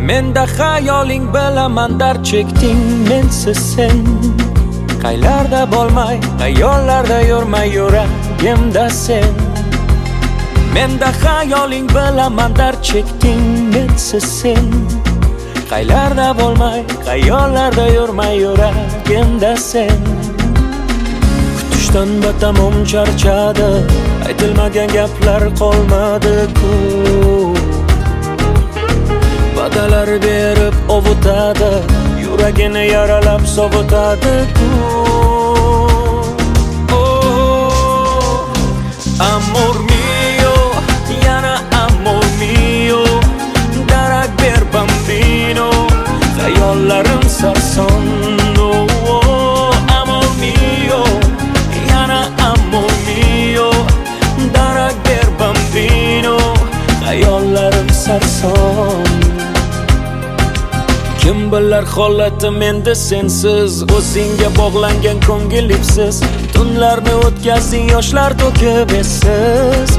Menda xayoling bilaman dard chekding mensiz sen. Qaylarda bo'lmay, xayollarda yurmay yuragimda sen. Menda xayoling bilaman dard chekding mensiz sen. Qaylarda bo'lmay, xayollarda yurmay yuragimda sen. Kutishdan batamom charchadi, aytilmagan gaplar qolmadi-ku. Va'dalar berib ovutadi, yuragini yaralab sovutadi-ku. Amor mio, yana amor mio, darak ber bambino, xayollarim sarson. Amor mio, yana amor mio, darak ber bambino, xayollarim sarson. Kim bilar holatim endi sensiz, o'zingga bog'langan ko'ngil ipsiz. Tunlarni o'tkazding yoshlar to'kib essiz.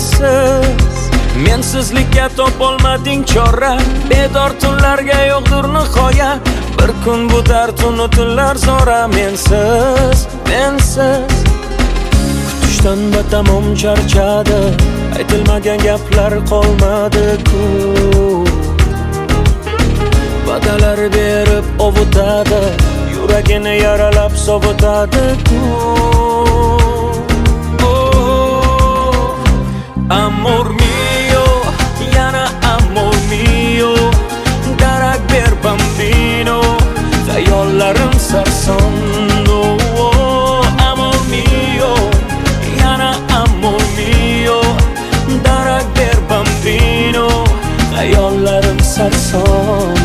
Mensizlikka topolmading chora, bedor tunlarga yo'qdir nihoya. Bir kun bu dard unutillar zora mensiz. Kutishdan batamom charchadi, aytilmagan gaplar qolmadi-ku. Va'dalar berib ovutadi, yuragini yaralab sovutadi-ku. Amor mio, yana amor mio, darak ber bambino, xayollarim sarson. Amor mio, yana amor mio, darak ber bambino, xayollarim sarson.